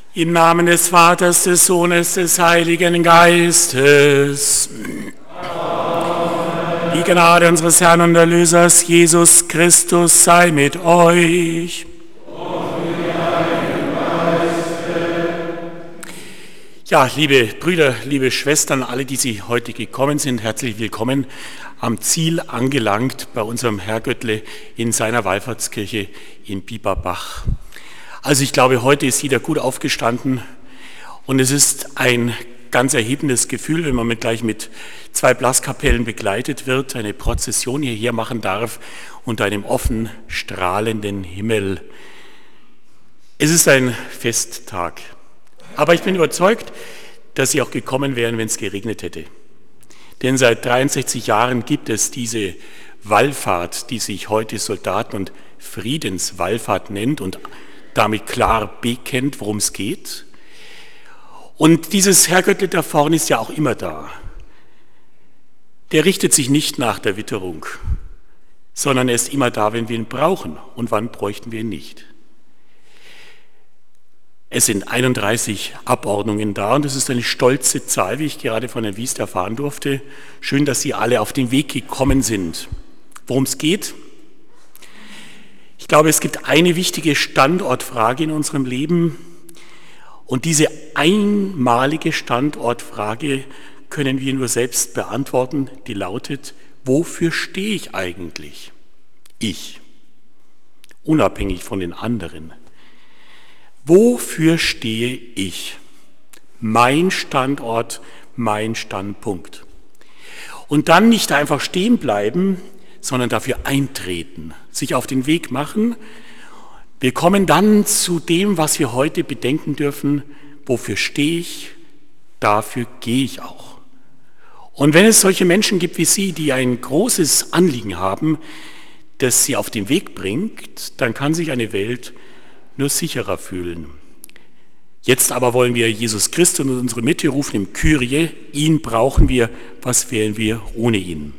Im Namen des Vaters, des Sohnes, des Heiligen Geistes. Amen. Die Gnade unseres Herrn und Erlösers Jesus Christus sei mit euch. Ja, liebe Brüder, liebe Schwestern, alle, die Sie heute gekommen sind, herzlich willkommen am Ziel angelangt bei unserem Herrgöttle in seiner Wallfahrtskirche in Bieberbach. Also ich glaube, heute ist jeder gut aufgestanden und es ist ein ganz erhebendes Gefühl, wenn man gleich mit 2 Blaskapellen begleitet wird, eine Prozession hierher machen darf unter einem offen strahlenden Himmel. Es ist ein Festtag. Aber ich bin überzeugt, dass Sie auch gekommen wären, wenn es geregnet hätte. Denn seit 63 Jahren gibt es diese Wallfahrt, die sich heute Soldaten- und Friedenswallfahrt nennt und damit klar bekennt, worum es geht. Und dieses Herrgöttle da vorne ist ja auch immer da. Der richtet sich nicht nach der Witterung, sondern er ist immer da, wenn wir ihn brauchen. Und wann bräuchten wir ihn nicht? Es sind 31 Abordnungen da und das ist eine stolze Zahl, wie ich gerade von Herrn Wiest erfahren durfte. Schön, dass Sie alle auf den Weg gekommen sind. Worum es geht? Ich glaube, es gibt eine wichtige Standortfrage in unserem Leben und diese einmalige Standortfrage können wir nur selbst beantworten, die lautet: Wofür stehe ich eigentlich? Ich, unabhängig von den anderen. Wofür stehe ich? Mein Standort, mein Standpunkt. Und dann nicht einfach stehen bleiben, sondern dafür eintreten, sich auf den Weg machen. Wir kommen dann zu dem, was wir heute bedenken dürfen. Wofür stehe ich? Dafür gehe ich auch. Und wenn es solche Menschen gibt wie Sie, die ein großes Anliegen haben, das sie auf den Weg bringt, dann kann sich eine Welt nur sicherer fühlen. Jetzt aber wollen wir Jesus Christus in unsere Mitte rufen im Kyrie. Ihn brauchen wir. Was wären wir ohne ihn?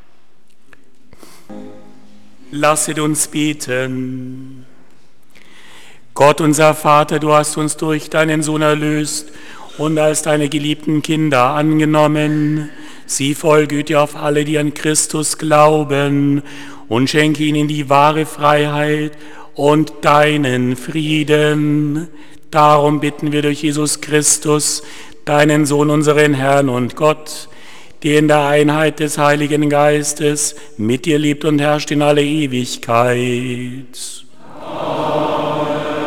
Lasset uns beten. Gott, unser Vater, du hast uns durch deinen Sohn erlöst und als deine geliebten Kinder angenommen. Sieh voll Güte auf alle, die an Christus glauben, und schenke ihnen die wahre Freiheit und deinen Frieden. Darum bitten wir durch Jesus Christus, deinen Sohn, unseren Herrn und Gott, der in der Einheit des Heiligen Geistes mit dir lebt und herrscht in alle Ewigkeit. Amen.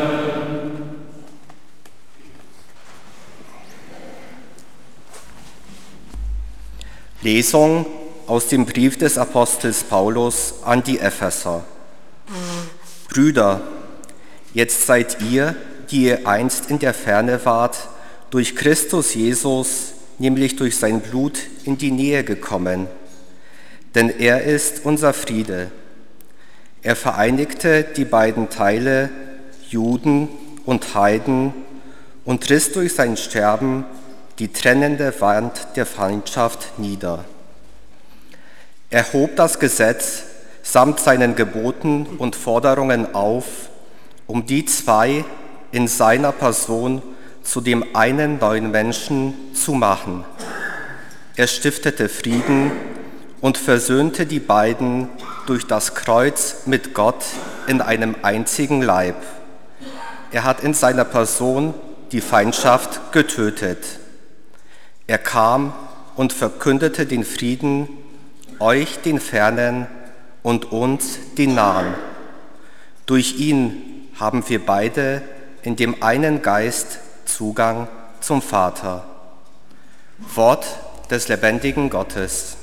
Lesung aus dem Brief des Apostels Paulus an die Epheser. Brüder, jetzt seid ihr, die ihr einst in der Ferne wart, durch Christus Jesus, nämlich durch sein Blut, in die Nähe gekommen. Denn er ist unser Friede. Er vereinigte die beiden Teile, Juden und Heiden, und riss durch sein Sterben die trennende Wand der Feindschaft nieder. Er hob das Gesetz samt seinen Geboten und Forderungen auf, um die zwei in seiner Person zu dem einen neuen Menschen zu machen. Er stiftete Frieden und versöhnte die beiden durch das Kreuz mit Gott in einem einzigen Leib. Er hat in seiner Person die Feindschaft getötet. Er kam und verkündete den Frieden, euch den Fernen und uns den Nahen. Durch ihn haben wir beide in dem einen Geist Zugang zum Vater. Wort des lebendigen Gottes.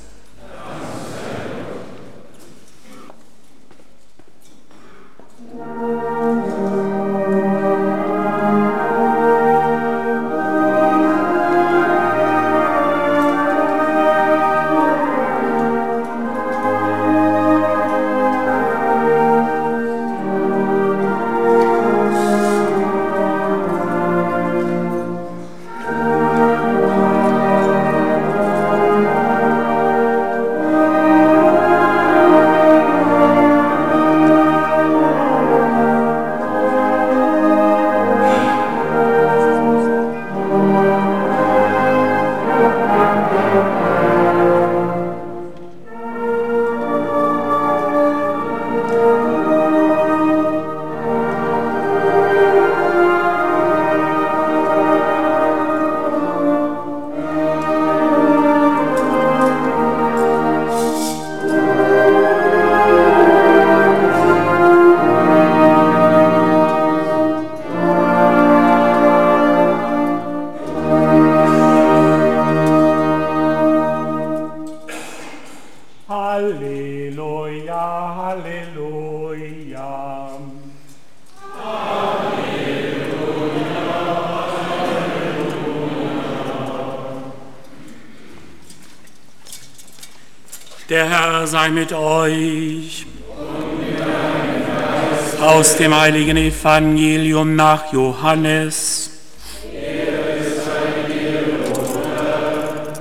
Der Herr sei mit euch. Und mit deinem Geist. Aus dem heiligen Evangelium nach Johannes. Ehre sei dir, o Herr.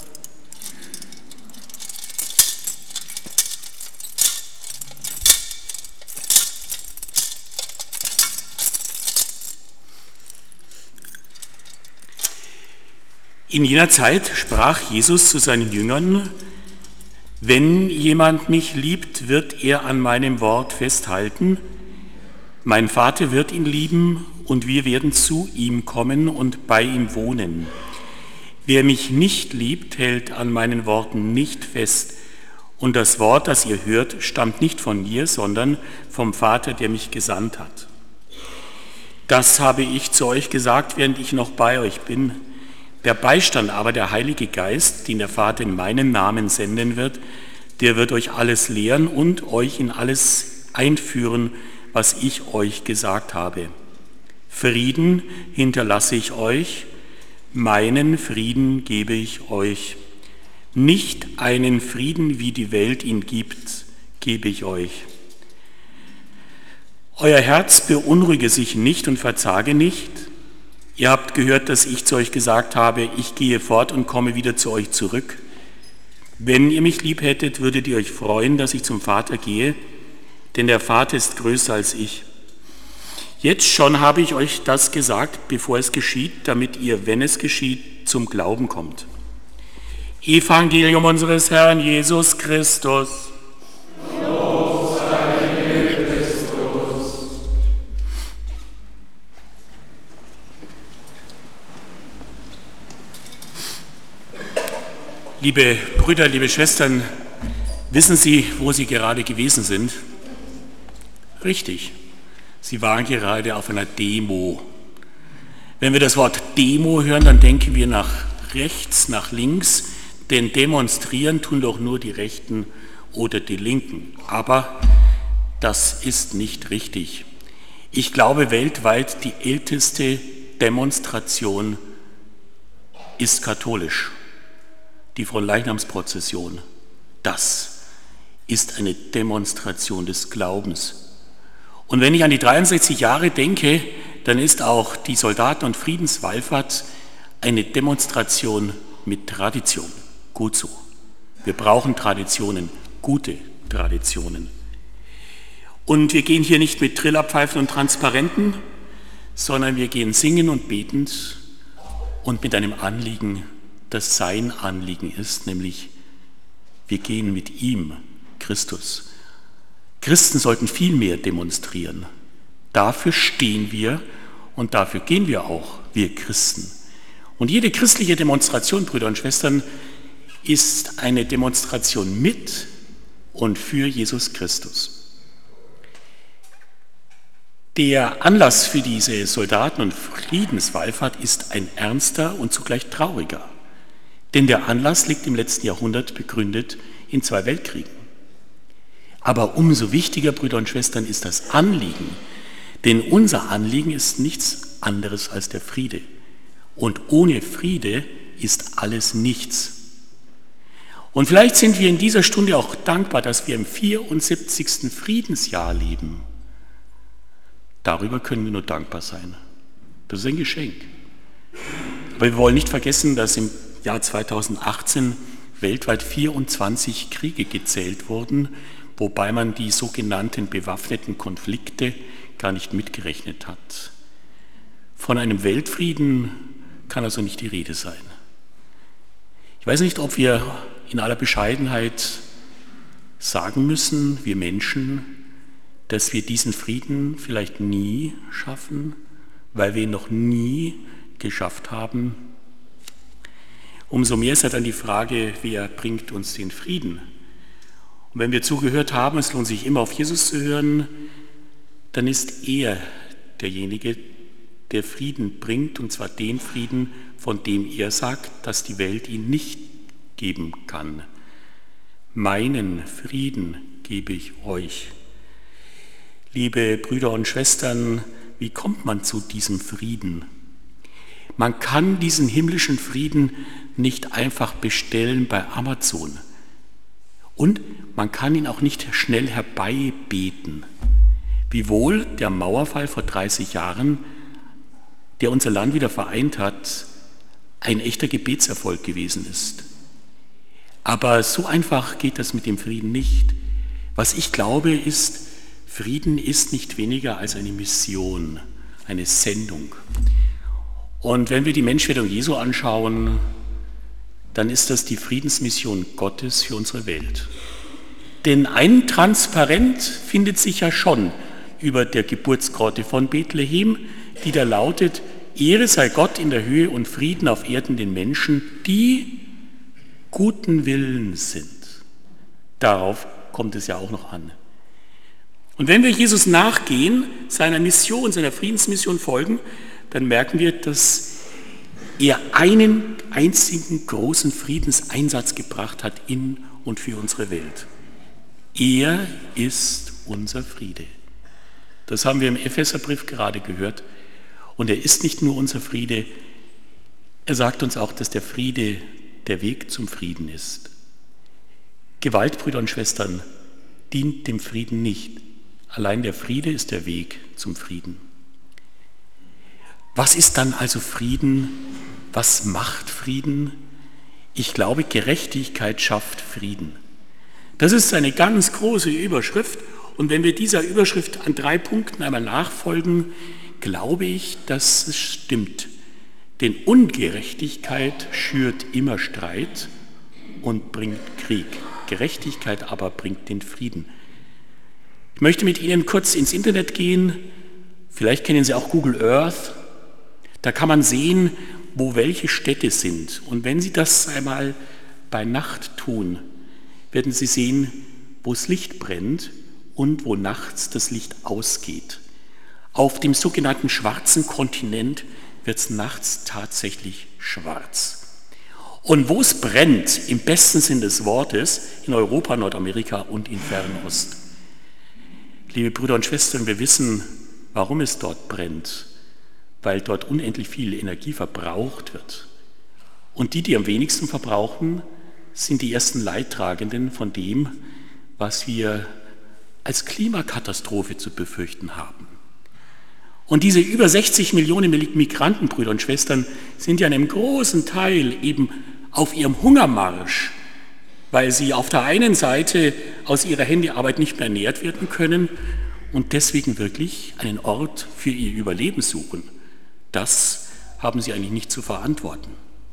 In jener Zeit sprach Jesus zu seinen Jüngern: Wenn jemand mich liebt, wird er an meinem Wort festhalten. Mein Vater wird ihn lieben und wir werden zu ihm kommen und bei ihm wohnen. Wer mich nicht liebt, hält an meinen Worten nicht fest. Und das Wort, das ihr hört, stammt nicht von mir, sondern vom Vater, der mich gesandt hat. Das habe ich zu euch gesagt, während ich noch bei euch bin. Der Beistand aber, der Heilige Geist, den der Vater in meinen Namen senden wird, der wird euch alles lehren und euch in alles einführen, was ich euch gesagt habe. Frieden hinterlasse ich euch, meinen Frieden gebe ich euch. Nicht einen Frieden, wie die Welt ihn gibt, gebe ich euch. Euer Herz beunruhige sich nicht und verzage nicht. Ihr habt gehört, dass ich zu euch gesagt habe, ich gehe fort und komme wieder zu euch zurück. Wenn ihr mich lieb hättet, würdet ihr euch freuen, dass ich zum Vater gehe, denn der Vater ist größer als ich. Jetzt schon habe ich euch das gesagt, bevor es geschieht, damit ihr, wenn es geschieht, zum Glauben kommt. Evangelium unseres Herrn Jesus Christus. Lob sei dir, Christus. Liebe Brüder, liebe Schwestern, wissen Sie, wo Sie gerade gewesen sind? Richtig, Sie waren gerade auf einer Demo. Wenn wir das Wort Demo hören, dann denken wir nach rechts, nach links, denn demonstrieren tun doch nur die Rechten oder die Linken. Aber das ist nicht richtig. Ich glaube, weltweit die älteste Demonstration ist katholisch. Die Fronleichnamsprozession, das ist eine Demonstration des Glaubens. Und wenn ich an die 63 Jahre denke, dann ist auch die Soldaten- und Friedenswallfahrt eine Demonstration mit Tradition. Gut so. Wir brauchen Traditionen, gute Traditionen. Und wir gehen hier nicht mit Trillerpfeifen und Transparenten, sondern wir gehen singen und betend und mit einem Anliegen, das sein Anliegen ist, nämlich wir gehen mit ihm, Christus. Christen sollten viel mehr demonstrieren. Dafür stehen wir und dafür gehen wir auch, wir Christen. Und jede christliche Demonstration, Brüder und Schwestern, ist eine Demonstration mit und für Jesus Christus. Der Anlass für diese Soldaten- und Friedenswallfahrt ist ein ernster und zugleich trauriger. Denn der Anlass liegt im letzten Jahrhundert begründet in 2 Weltkriegen. Aber umso wichtiger, Brüder und Schwestern, ist das Anliegen. Denn unser Anliegen ist nichts anderes als der Friede. Und ohne Friede ist alles nichts. Und vielleicht sind wir in dieser Stunde auch dankbar, dass wir im 74. Friedensjahr leben. Darüber können wir nur dankbar sein. Das ist ein Geschenk. Aber wir wollen nicht vergessen, dass im Jahr 2018 weltweit 24 Kriege gezählt wurden, wobei man die sogenannten bewaffneten Konflikte gar nicht mitgerechnet hat. Von einem Weltfrieden kann also nicht die Rede sein. Ich weiß nicht, ob wir in aller Bescheidenheit sagen müssen, wir Menschen, dass wir diesen Frieden vielleicht nie schaffen, weil wir ihn noch nie geschafft haben. Umso mehr ist ja dann die Frage, wer bringt uns den Frieden? Und wenn wir zugehört haben, es lohnt sich immer auf Jesus zu hören, dann ist er derjenige, der Frieden bringt, und zwar den Frieden, von dem er sagt, dass die Welt ihn nicht geben kann. Meinen Frieden gebe ich euch. Liebe Brüder und Schwestern, wie kommt man zu diesem Frieden? Man kann diesen himmlischen Frieden nicht einfach bestellen bei Amazon Und man kann ihn auch nicht schnell herbeibeten. Wiewohl der Mauerfall vor 30 Jahren, der unser Land wieder vereint hat, ein echter Gebetserfolg gewesen ist. Aber so einfach geht das mit dem Frieden nicht. Was ich glaube ist, Frieden ist nicht weniger als eine Mission, eine Sendung. Und wenn wir die Menschwerdung Jesu anschauen, dann ist das die Friedensmission Gottes für unsere Welt. Denn ein Transparent findet sich ja schon über der Geburtsgrotte von Bethlehem, die da lautet: Ehre sei Gott in der Höhe und Frieden auf Erden den Menschen, die guten Willens sind. Darauf kommt es ja auch noch an. Und wenn wir Jesus nachgehen, seiner Mission, seiner Friedensmission folgen, dann merken wir, dass er einen einzigen großen Friedenseinsatz gebracht hat in und für unsere Welt. Er ist unser Friede. Das haben wir im Epheserbrief gerade gehört. Und er ist nicht nur unser Friede, er sagt uns auch, dass der Friede der Weg zum Frieden ist. Gewalt, Brüder und Schwestern, dient dem Frieden nicht. Allein der Friede ist der Weg zum Frieden. Was ist dann also Frieden? Was macht Frieden? Ich glaube, Gerechtigkeit schafft Frieden. Das ist eine ganz große Überschrift. Und wenn wir dieser Überschrift an 3 Punkten einmal nachfolgen, glaube ich, dass es stimmt. Denn Ungerechtigkeit schürt immer Streit und bringt Krieg. Gerechtigkeit aber bringt den Frieden. Ich möchte mit Ihnen kurz ins Internet gehen. Vielleicht kennen Sie auch Google Earth. Da kann man sehen, wo welche Städte sind. Und wenn Sie das einmal bei Nacht tun, werden Sie sehen, wo das Licht brennt und wo nachts das Licht ausgeht. Auf dem sogenannten schwarzen Kontinent wird es nachts tatsächlich schwarz. Und wo es brennt, im besten Sinn des Wortes, in Europa, Nordamerika und in Fernost. Liebe Brüder und Schwestern, wir wissen, warum es dort brennt, weil dort unendlich viel Energie verbraucht wird. Und die am wenigsten verbrauchen, sind die ersten Leidtragenden von dem, was wir als Klimakatastrophe zu befürchten haben. Und diese über 60 Millionen Migranten, Brüder und Schwestern, sind ja in einem großen Teil eben auf ihrem Hungermarsch, weil sie auf der einen Seite aus ihrer Händearbeit nicht mehr ernährt werden können und deswegen wirklich einen Ort für ihr Überleben suchen. Das haben sie eigentlich nicht zu verantworten.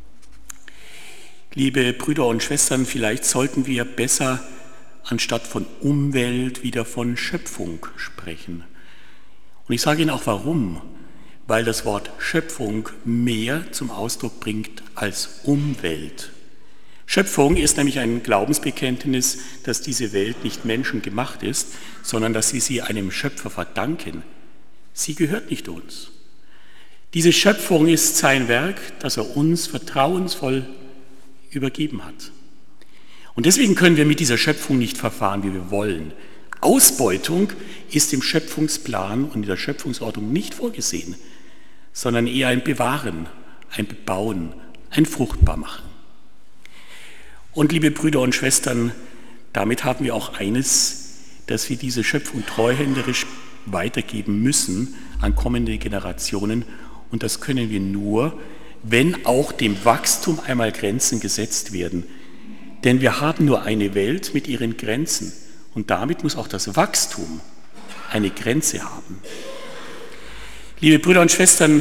Liebe Brüder und Schwestern, vielleicht sollten wir besser anstatt von Umwelt wieder von Schöpfung sprechen. Und ich sage Ihnen auch warum, weil das Wort Schöpfung mehr zum Ausdruck bringt als Umwelt. Schöpfung ist nämlich ein Glaubensbekenntnis, dass diese Welt nicht menschengemacht ist, sondern dass wir sie einem Schöpfer verdanken. Sie gehört nicht uns. Diese Schöpfung ist sein Werk, das er uns vertrauensvoll übergeben hat. Und deswegen können wir mit dieser Schöpfung nicht verfahren, wie wir wollen. Ausbeutung ist im Schöpfungsplan und in der Schöpfungsordnung nicht vorgesehen, sondern eher ein Bewahren, ein Bebauen, ein Fruchtbarmachen. Und liebe Brüder und Schwestern, damit haben wir auch eines, dass wir diese Schöpfung treuhänderisch weitergeben müssen an kommende Generationen. Und das können wir nur, wenn auch dem Wachstum einmal Grenzen gesetzt werden. Denn wir haben nur eine Welt mit ihren Grenzen. Und damit muss auch das Wachstum eine Grenze haben. Liebe Brüder und Schwestern,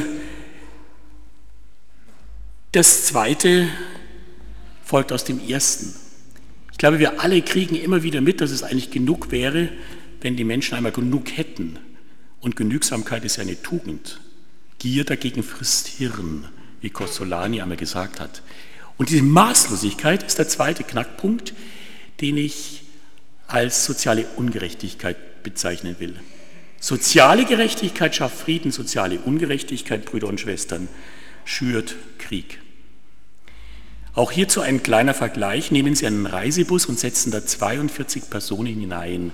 das Zweite folgt aus dem Ersten. Ich glaube, wir alle kriegen immer wieder mit, dass es eigentlich genug wäre, wenn die Menschen einmal genug hätten. Und Genügsamkeit ist ja eine Tugend. Gier dagegen frisst Hirn, wie Costolani einmal gesagt hat. Und diese Maßlosigkeit ist der zweite Knackpunkt, den ich als soziale Ungerechtigkeit bezeichnen will. Soziale Gerechtigkeit schafft Frieden, soziale Ungerechtigkeit, Brüder und Schwestern, schürt Krieg. Auch hierzu ein kleiner Vergleich. Nehmen Sie einen Reisebus und setzen da 42 Personen hinein.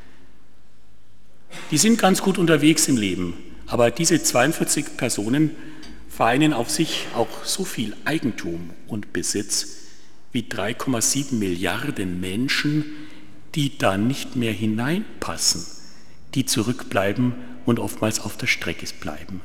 Die sind ganz gut unterwegs im Leben, aber diese 42 Personen vereinen auf sich auch so viel Eigentum und Besitz, wie 3,7 Milliarden Menschen, die da nicht mehr hineinpassen, die zurückbleiben und oftmals auf der Strecke bleiben.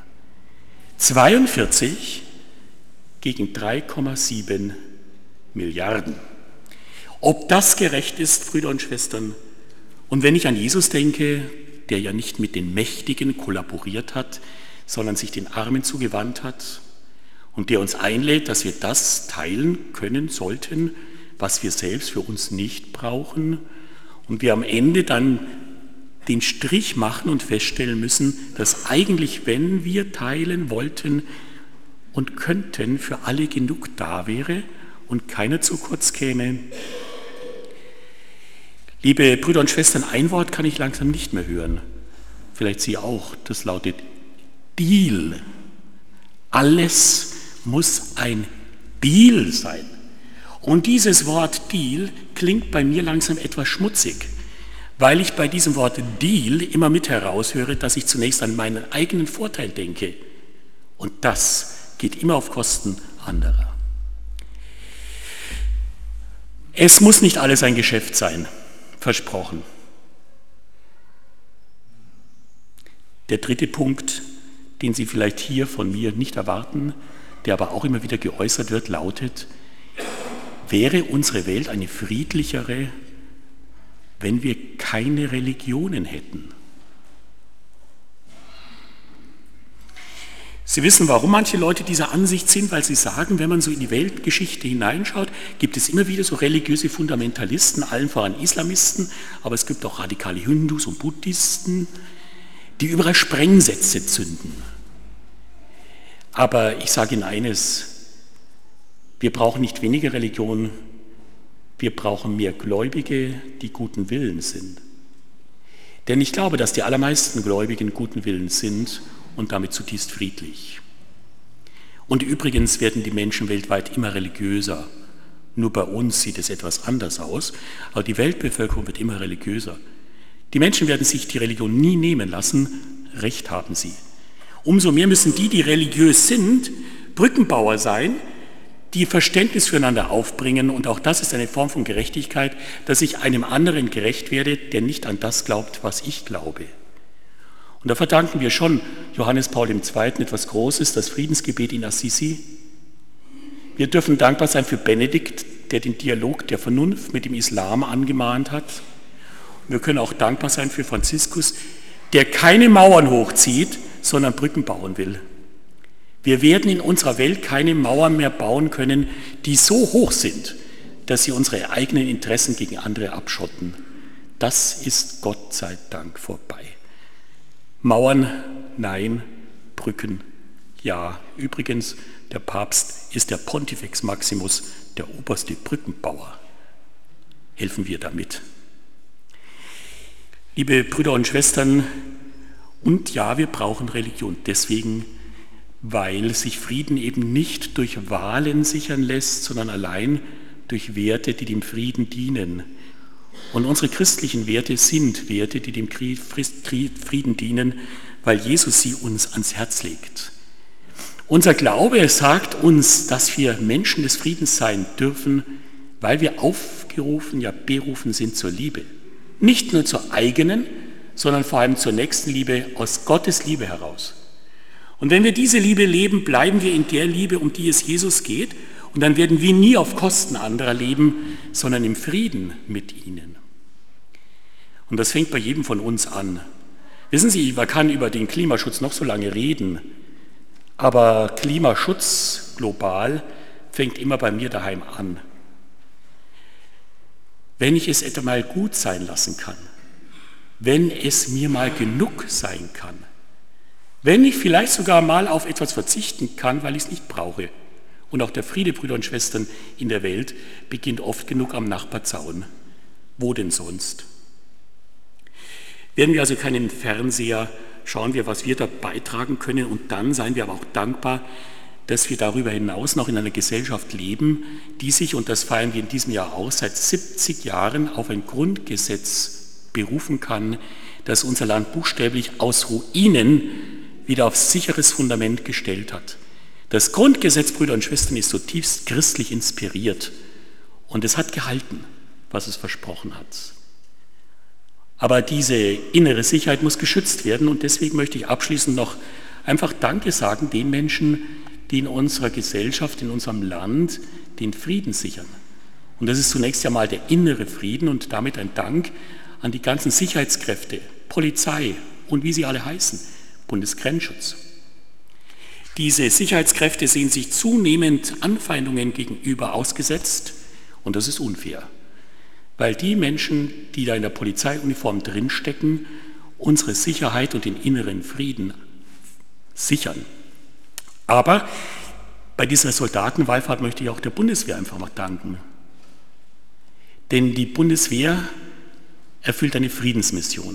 42 gegen 3,7 Milliarden. Ob das gerecht ist, Brüder und Schwestern? Und wenn ich an Jesus denke, der ja nicht mit den Mächtigen kollaboriert hat, sondern sich den Armen zugewandt hat und der uns einlädt, dass wir das teilen können sollten, was wir selbst für uns nicht brauchen, und wir am Ende dann den Strich machen und feststellen müssen, dass eigentlich, wenn wir teilen wollten und könnten, für alle genug da wäre und keiner zu kurz käme. Liebe Brüder und Schwestern, ein Wort kann ich langsam nicht mehr hören. Vielleicht Sie auch. Das lautet Deal. Alles muss ein Deal sein. Und dieses Wort Deal klingt bei mir langsam etwas schmutzig, weil ich bei diesem Wort Deal immer mit heraushöre, dass ich zunächst an meinen eigenen Vorteil denke. Und das geht immer auf Kosten anderer. Es muss nicht alles ein Geschäft sein, versprochen. Der dritte Punkt, den Sie vielleicht hier von mir nicht erwarten, der aber auch immer wieder geäußert wird, lautet: Wäre unsere Welt eine friedlichere, wenn wir keine Religionen hätten? Sie wissen, warum manche Leute dieser Ansicht sind, weil sie sagen, wenn man so in die Weltgeschichte hineinschaut, gibt es immer wieder so religiöse Fundamentalisten, allen voran Islamisten, aber es gibt auch radikale Hindus und Buddhisten, die überall Sprengsätze zünden. Aber ich sage Ihnen eines: Wir brauchen nicht weniger Religion, wir brauchen mehr Gläubige, die guten Willens sind. Denn ich glaube, dass die allermeisten Gläubigen guten Willens sind und damit zutiefst friedlich. Und übrigens werden die Menschen weltweit immer religiöser. Nur bei uns sieht es etwas anders aus, aber die Weltbevölkerung wird immer religiöser. Die Menschen werden sich die Religion nie nehmen lassen, Recht haben sie. Umso mehr müssen die, die religiös sind, Brückenbauer sein, die Verständnis füreinander aufbringen, und auch das ist eine Form von Gerechtigkeit, dass ich einem anderen gerecht werde, der nicht an das glaubt, was ich glaube. Und da verdanken wir schon Johannes Paul II. Etwas Großes, das Friedensgebet in Assisi. Wir dürfen dankbar sein für Benedikt, der den Dialog der Vernunft mit dem Islam angemahnt hat. Und wir können auch dankbar sein für Franziskus, der keine Mauern hochzieht, sondern Brücken bauen will. Wir werden in unserer Welt keine Mauern mehr bauen können, die so hoch sind, dass sie unsere eigenen Interessen gegen andere abschotten. Das ist Gott sei Dank vorbei. Mauern, nein, Brücken, ja. Übrigens, der Papst ist der Pontifex Maximus, der oberste Brückenbauer. Helfen wir damit. Liebe Brüder und Schwestern, und ja, wir brauchen Religion deswegen, weil sich Frieden eben nicht durch Wahlen sichern lässt, sondern allein durch Werte, die dem Frieden dienen. Und unsere christlichen Werte sind Werte, die dem Frieden dienen, weil Jesus sie uns ans Herz legt. Unser Glaube sagt uns, dass wir Menschen des Friedens sein dürfen, weil wir aufgerufen, ja berufen sind zur Liebe. Nicht nur zur eigenen, sondern vor allem zur nächsten Liebe, aus Gottes Liebe heraus. Und wenn wir diese Liebe leben, bleiben wir in der Liebe, um die es Jesus geht, und dann werden wir nie auf Kosten anderer leben, sondern im Frieden mit ihnen. Und das fängt bei jedem von uns an. Wissen Sie, man kann über den Klimaschutz noch so lange reden, aber Klimaschutz global fängt immer bei mir daheim an. Wenn ich es etwa mal gut sein lassen kann, wenn es mir mal genug sein kann, wenn ich vielleicht sogar mal auf etwas verzichten kann, weil ich es nicht brauche. Und auch der Friede, Brüder und Schwestern, in der Welt beginnt oft genug am Nachbarzaun. Wo denn sonst? Werden wir also keinen Fernseher, schauen wir, was wir da beitragen können, und dann seien wir aber auch dankbar, dass wir darüber hinaus noch in einer Gesellschaft leben, die sich, und das feiern wir in diesem Jahr auch, seit 70 Jahren auf ein Grundgesetz berufen kann, das unser Land buchstäblich aus Ruinen wieder auf sicheres Fundament gestellt hat. Das Grundgesetz, Brüder und Schwestern, ist zutiefst christlich inspiriert. Und es hat gehalten, was es versprochen hat. Aber diese innere Sicherheit muss geschützt werden und deswegen möchte ich abschließend noch einfach Danke sagen den Menschen, die in unserer Gesellschaft, in unserem Land den Frieden sichern. Und das ist zunächst einmal der innere Frieden und damit ein Dank an die ganzen Sicherheitskräfte, Polizei und wie sie alle heißen, Bundesgrenzschutz. Diese Sicherheitskräfte sehen sich zunehmend Anfeindungen gegenüber ausgesetzt und das ist unfair, weil die Menschen, die da in der Polizeiuniform drinstecken, unsere Sicherheit und den inneren Frieden sichern. Aber bei dieser Soldatenwallfahrt möchte ich auch der Bundeswehr einfach mal danken. Denn die Bundeswehr erfüllt eine Friedensmission.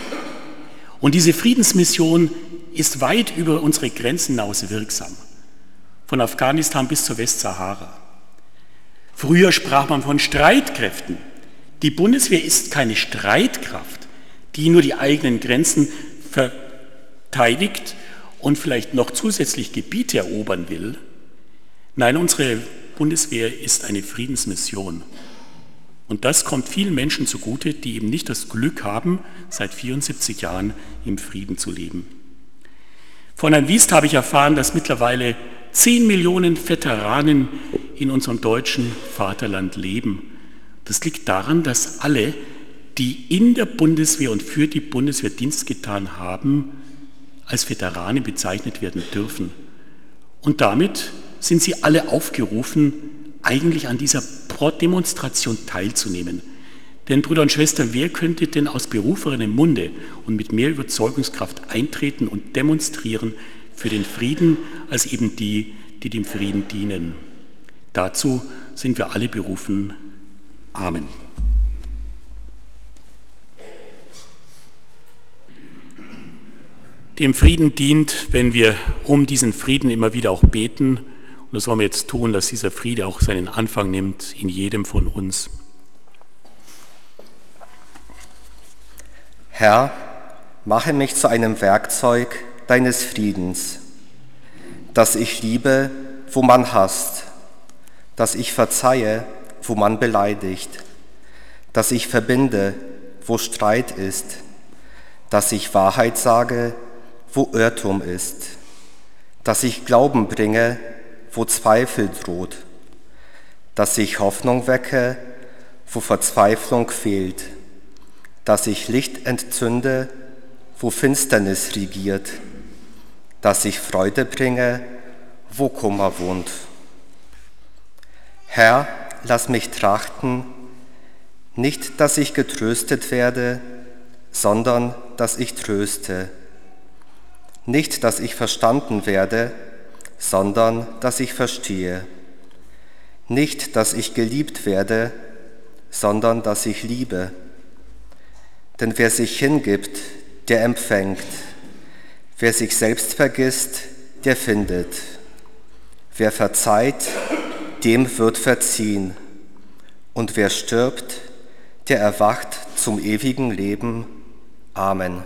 Und diese Friedensmission ist weit über unsere Grenzen hinaus wirksam. Von Afghanistan bis zur Westsahara. Früher sprach man von Streitkräften. Die Bundeswehr ist keine Streitkraft, die nur die eigenen Grenzen verteidigt und vielleicht noch zusätzlich Gebiete erobern will. Nein, unsere Bundeswehr ist eine Friedensmission. Und das kommt vielen Menschen zugute, die eben nicht das Glück haben, seit 74 Jahren im Frieden zu leben. Von Herrn Wiest habe ich erfahren, dass mittlerweile 10 Millionen Veteranen in unserem deutschen Vaterland leben. Das liegt daran, dass alle, die in der Bundeswehr und für die Bundeswehr Dienst getan haben, als Veteranen bezeichnet werden dürfen. Und damit sind sie alle aufgerufen, eigentlich an dieser Demonstration teilzunehmen. Denn Brüder und Schwestern, wer könnte denn aus beruferenem Munde und mit mehr Überzeugungskraft eintreten und demonstrieren für den Frieden, als eben die, die dem Frieden dienen? Dazu sind wir alle berufen. Amen. Dem Frieden dient, wenn wir um diesen Frieden immer wieder auch beten. Und das wollen wir jetzt tun, dass dieser Friede auch seinen Anfang nimmt in jedem von uns. Herr, mache mich zu einem Werkzeug deines Friedens, dass ich liebe, wo man hasst, dass ich verzeihe, wo man beleidigt, dass ich verbinde, wo Streit ist, dass ich Wahrheit sage, wo Irrtum ist, dass ich Glauben bringe, wo Zweifel droht, dass ich Hoffnung wecke, wo Verzweiflung fehlt, dass ich Licht entzünde, wo Finsternis regiert, dass ich Freude bringe, wo Kummer wohnt. Herr, lass mich trachten, nicht, dass ich getröstet werde, sondern dass ich tröste. Nicht, dass ich verstanden werde, sondern dass ich verstehe. Nicht, dass ich geliebt werde, sondern dass ich liebe. Denn wer sich hingibt, der empfängt. Wer sich selbst vergisst, der findet. Wer verzeiht, dem wird verziehen. Und wer stirbt, der erwacht zum ewigen Leben. Amen.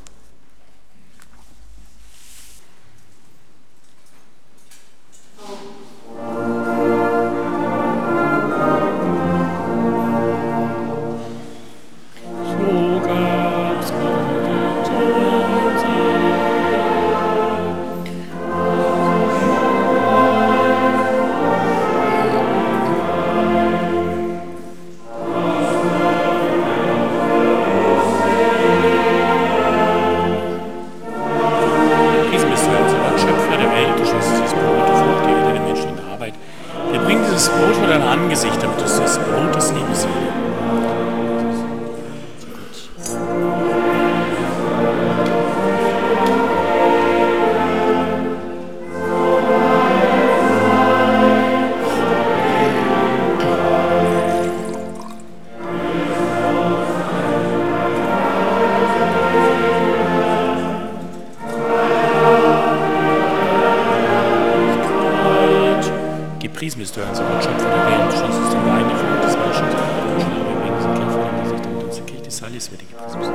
Gepriesen bist du, unser Gott, Schöpfer der Welt, schließt den Wein, die Frucht des Menschen, die Menschen, die wir bringen, sind Kirche vor dem Gesicht, damit unsere Kirche des Heiles werde gepriesen bist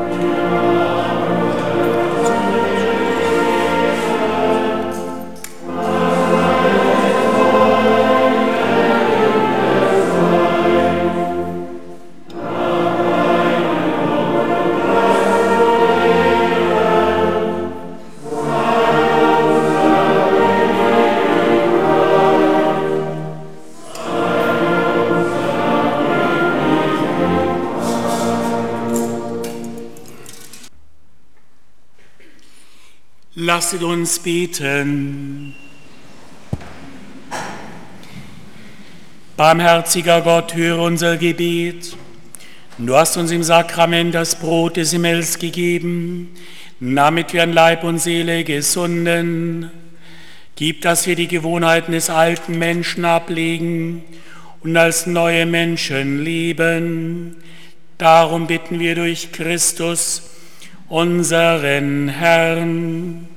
du. Lasset uns beten. Barmherziger Gott, höre unser Gebet. Du hast uns im Sakrament das Brot des Himmels gegeben, damit wir an Leib und Seele gesunden. Gib, dass wir die Gewohnheiten des alten Menschen ablegen und als neue Menschen leben. Darum bitten wir durch Christus, unseren Herrn.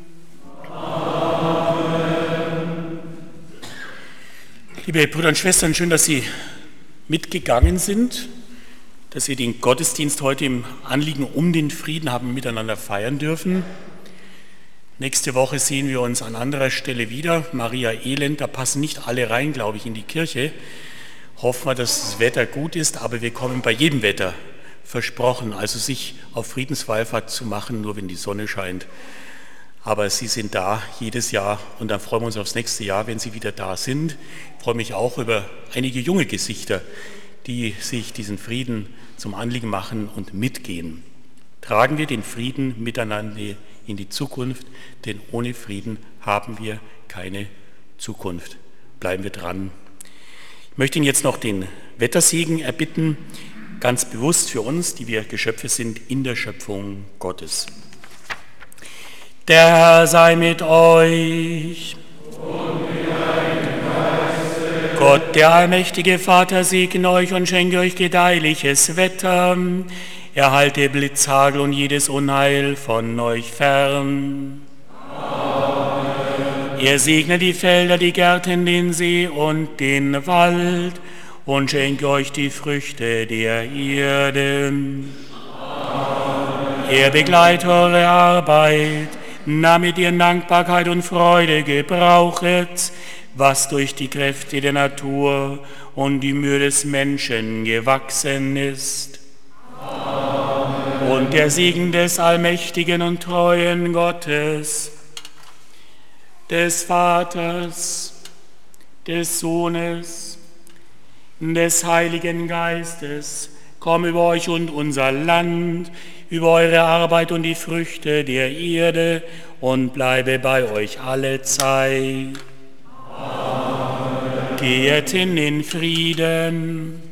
Amen. Liebe Brüder und Schwestern, schön, dass Sie mitgegangen sind, dass Sie den Gottesdienst heute im Anliegen um den Frieden haben miteinander feiern dürfen. Nächste Woche sehen wir uns an anderer Stelle wieder. Maria Elend, da passen nicht alle rein, glaube ich, in die Kirche. Hoffen wir, dass das Wetter gut ist, aber wir kommen bei jedem Wetter, versprochen. Also sich auf Friedenswallfahrt zu machen, nur wenn die Sonne scheint. Aber Sie sind da jedes Jahr und dann freuen wir uns aufs nächste Jahr, wenn Sie wieder da sind. Ich freue mich auch über einige junge Gesichter, die sich diesen Frieden zum Anliegen machen und mitgehen. Tragen wir den Frieden miteinander in die Zukunft, denn ohne Frieden haben wir keine Zukunft. Bleiben wir dran. Ich möchte Ihnen jetzt noch den Wettersegen erbitten, ganz bewusst für uns, die wir Geschöpfe sind in der Schöpfung Gottes. Der Herr sei mit euch. Und mit deinem Geiste. Gott, der allmächtige Vater, segne euch und schenke euch gedeihliches Wetter. Er halte Blitz, Hagel und jedes Unheil von euch fern. Amen. Er segne die Felder, die Gärten, den See und den Wald und schenke euch die Früchte der Erde. Amen. Er begleite eure Arbeit, damit ihr in Dankbarkeit und Freude gebrauchet, was durch die Kräfte der Natur und die Mühe des Menschen gewachsen ist. Amen. Und der Segen des allmächtigen und treuen Gottes, des Vaters, des Sohnes, des Heiligen Geistes, komm über euch und unser Land, über eure Arbeit und die Früchte der Erde und bleibe bei euch alle Zeit. Amen. Geht in den Frieden.